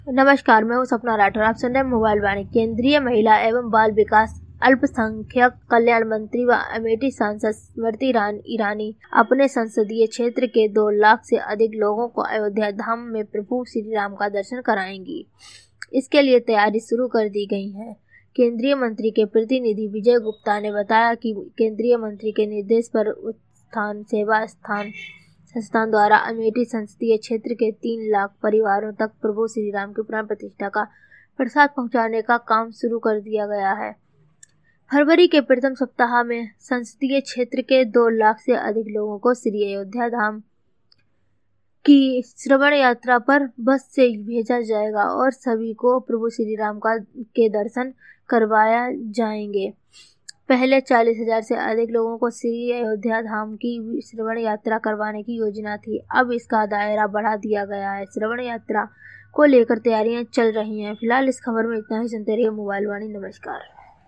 नमस्कार, मैं हूं सपना राठौर। आप सुन रहे हैं मोबाइल वाणी। केंद्रीय महिला एवं बाल विकास, अल्पसंख्यक कल्याण मंत्री व अमेठी सांसद स्मृति ईरानी अपने संसदीय क्षेत्र के 2 लाख से अधिक लोगों को अयोध्या धाम में प्रभु श्री राम का दर्शन कराएंगी। इसके लिए तैयारी शुरू कर दी गई है। केंद्रीय मंत्री के प्रतिनिधि विजय गुप्ता ने बताया कि केंद्रीय मंत्री के निर्देश पर उत्थान सेवा संस्थान द्वारा अमेठी संसदीय क्षेत्र के 3 लाख परिवारों तक प्रभु श्री राम की प्राण प्रतिष्ठा का प्रसाद पहुंचाने का काम शुरू कर दिया गया है। फरवरी के प्रथम सप्ताह में संसदीय क्षेत्र के 2 लाख से अधिक लोगों को श्री अयोध्या धाम की श्रवण यात्रा पर बस से भेजा जाएगा और सभी को प्रभु श्री राम के दर्शन करवाया जाएंगे। पहले 40,000 से अधिक लोगों को श्री अयोध्या धाम की श्रवण यात्रा करवाने की योजना थी। अब इसका दायरा बढ़ा दिया गया है। श्रवण यात्रा को लेकर तैयारियां चल रही हैं। फिलहाल इस खबर में इतना ही। सुनते रहिए मोबाइल वाणी। नमस्कार।